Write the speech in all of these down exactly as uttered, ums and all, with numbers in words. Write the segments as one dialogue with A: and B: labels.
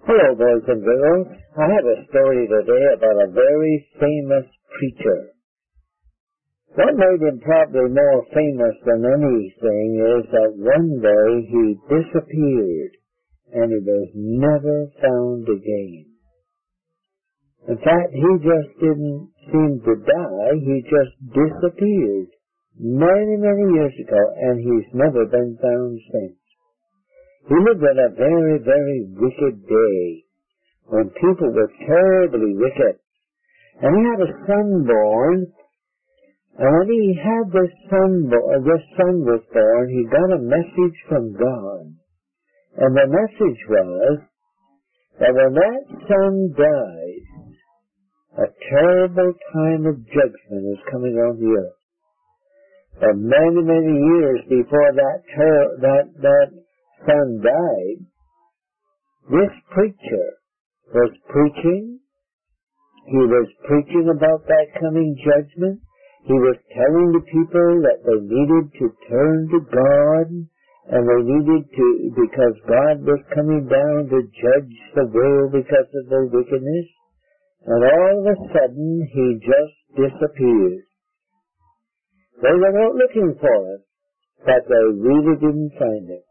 A: Hello, boys and girls. I have a story today about a very famous preacher. What made him probably more famous than anything is that one day he disappeared and he was never found again. In fact, he just didn't seem to die. He just disappeared many, many years ago, and he's never been found since. He lived in a very, very wicked day when people were terribly wicked. And he had a son born, and when he had this son, bo- this son was born, he got a message from God. And the message was that when that son dies, a terrible time of judgment is coming on the earth. For many, many years before that ter- that that son died, this preacher was preaching. He was preaching about that coming judgment. He was telling the people that they needed to turn to God, and they needed to, because God was coming down to judge the world because of their wickedness. And all of a sudden, he just disappeared. They were not looking for him, but they really didn't find him.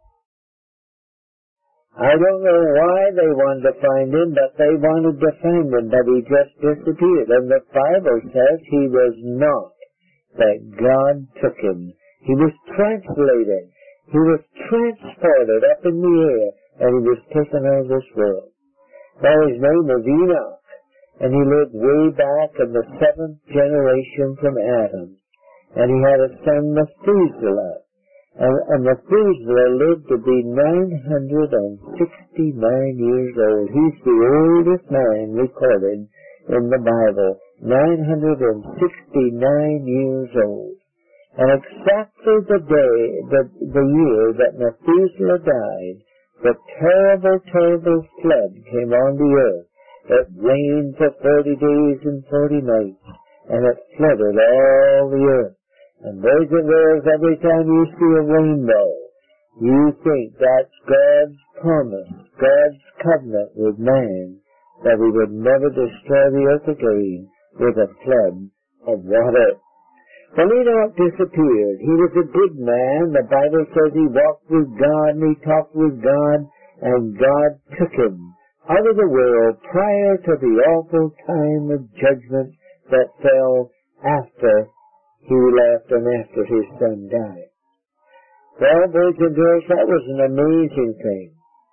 A: I don't know why they wanted to find him, but they wanted to find him, but he just disappeared. And the Bible says he was not, that God took him. He was translated. He was transported up in the air, and he was taken out of this world. Now his name was Enoch, and he lived way back in the seventh generation from Adam. And he had a son, Methuselah. And, and Methuselah lived to be nine hundred sixty-nine years old. He's the oldest man recorded in the Bible, nine hundred sixty-nine years old. And exactly the day, the, the year that Methuselah died, the terrible, terrible flood came on the earth. It rained for forty days and forty nights, and it flooded all the earth. And boys and girls, every time you see a rainbow, you think that's God's promise, God's covenant with man, that he would never destroy the earth again with a flood of water. Well, Enoch disappeared. He was a good man. The Bible says he walked with God and he talked with God, and God took him out of the world prior to the awful time of judgment that fell after he left and after his son died. Well, boys and girls, that was an amazing thing.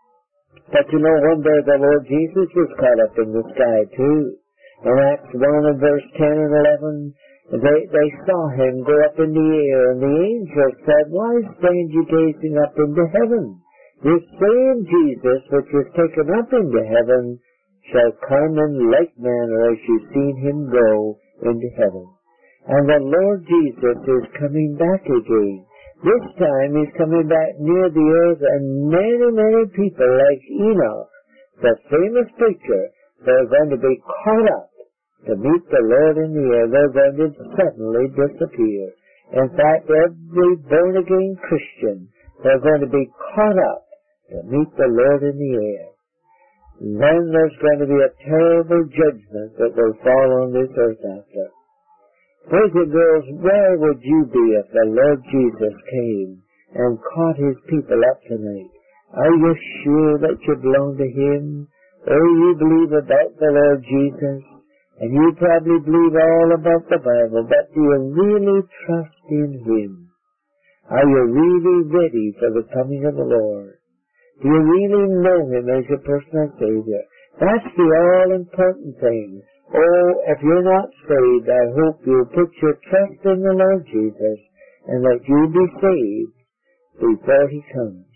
A: But you know, one day the Lord Jesus was caught up in the sky too. In Acts one and verse ten and eleven, they, they saw him go up in the air, and the angel said, "Why stand you gazing up into heaven? This same Jesus which was taken up into heaven shall come in like manner as you've seen him go into heaven." And the Lord Jesus is coming back again. This time he's coming back near the earth, and many, many people like Enoch, the famous preacher, they're going to be caught up to meet the Lord in the air. They're going to suddenly disappear. In fact, every born-again Christian, they're going to be caught up to meet the Lord in the air. Then there's going to be a terrible judgment that will fall on this earth after. Boys and girls, where would you be if the Lord Jesus came and caught his people up tonight? Are you sure that you belong to him? Or you believe about the Lord Jesus? And you probably believe all about the Bible, but do you really trust in him? Are you really ready for the coming of the Lord? Do you really know him as your personal Savior? That's the all-important thing. Oh, if you're not saved, I hope you'll put your trust in the Lord Jesus and that you'll be saved before he comes.